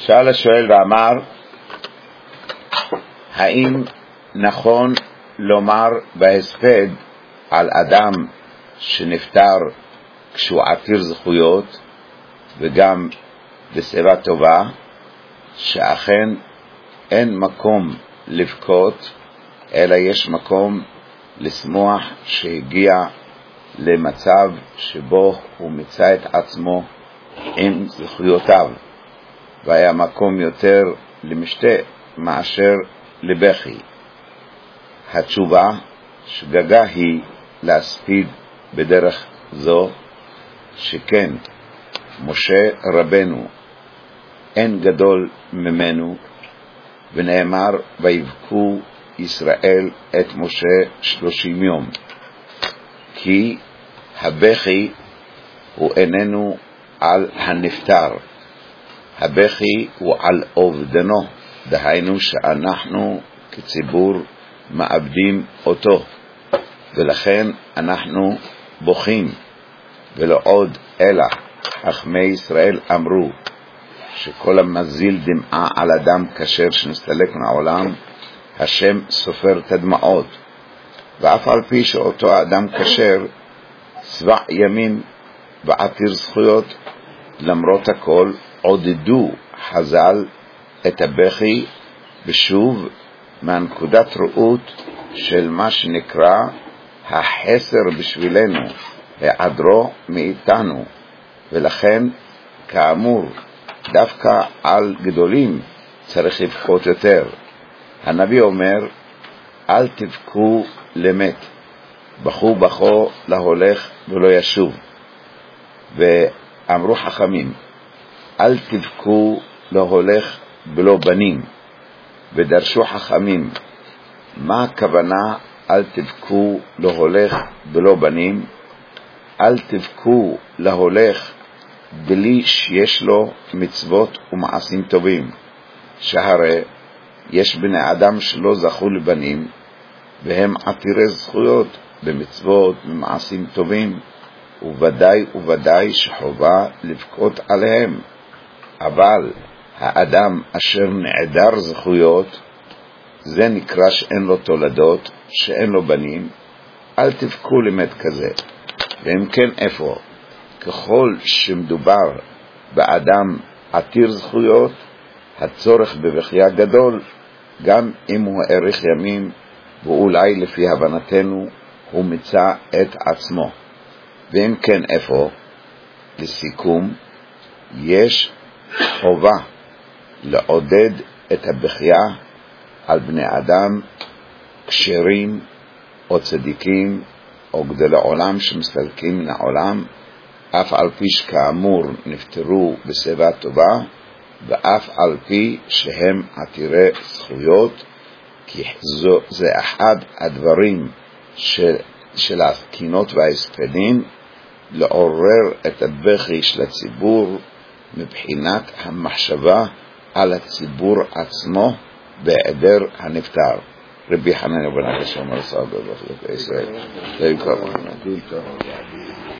שאל השואל ואמר, האם נכון לומר בהספד על אדם שנפטר כשהוא עתיר זכויות וגם בשיבה טובה, שאכן אין מקום לבכות, אלא יש מקום לשמוח שהגיע למצב שבו הוא מצא את עצמו עם זכויותיו, והיה מקום יותר למשתה מאשר לבכי? התשובה, שגגה היא להספיד בדרך זו, שכן משה רבנו אין גדול ממנו, ונאמר ויבכו ישראל את משה 30 יום, כי הבכי הוא איננו על הנפטר, הבכי הוא על אובדנו, דהיינו שאנחנו כציבור מאבדים אותו, ולכן אנחנו בוכים. ולא עוד אלא חכמי ישראל אמרו שכל המזיל דמעה על אדם כשר שנסתלק מהעולם, השם סופר את הדמעות. ואף על פי שאותו אדם כשר 7 ימים ועתיר זכויות, למרות הכל עודדו חז"ל את הבכי בשוב מהנקודת ראות של מה שנקרא החסר בשבילנו, היעדרו מאיתנו. ולכן כאמור דווקא על גדולים צריך לבכות יותר. הנביא אומר, אל תבכו למת, בכו בכו להולך ולא ישוב. ואמרו חכמים, אל תבכו להולך בלא בנים. ודרשו חכמים, מה הכוונה אל תבכו להולך בלא בנים? אל תבכו להולך בלי שיש לו מצוות ומעשים טובים, שהרי יש בני אדם שלא זכו לבנים והם עתירי זכויות במצוות ומעשים טובים, וודאי שחובה לבכות עליהם. אבל האדם אשר נעדר זכויות, זה נקרא שאין לו תולדות, שאין לו בנים, אל תבכו למת כזה. ואם כן, איפה? ככל שמדובר באדם עתיר זכויות, הצורך בבכייה גדול, גם אם הוא האריך ימים, ואולי לפי הבנתנו הוא מצא את עצמו. ואם כן, איפה? לסיכום, יש חובה לעודד את הבכייה על בני אדם כשרים או צדיקים או גדולי עולם שמסתלקים מן העולם, אף על פי שכאמור נפטרו בשיבה טובה, ואף על פי שהם עתירי זכויות, כי זה אחד הדברים של הקינות וההספדים, לעורר את הבכי של הציבור מבחינת המחשבה על הציבור עצמו בהיעדר הנפטר. רבי חנניה בן עקשיא אמר סבא בחלק ישראל.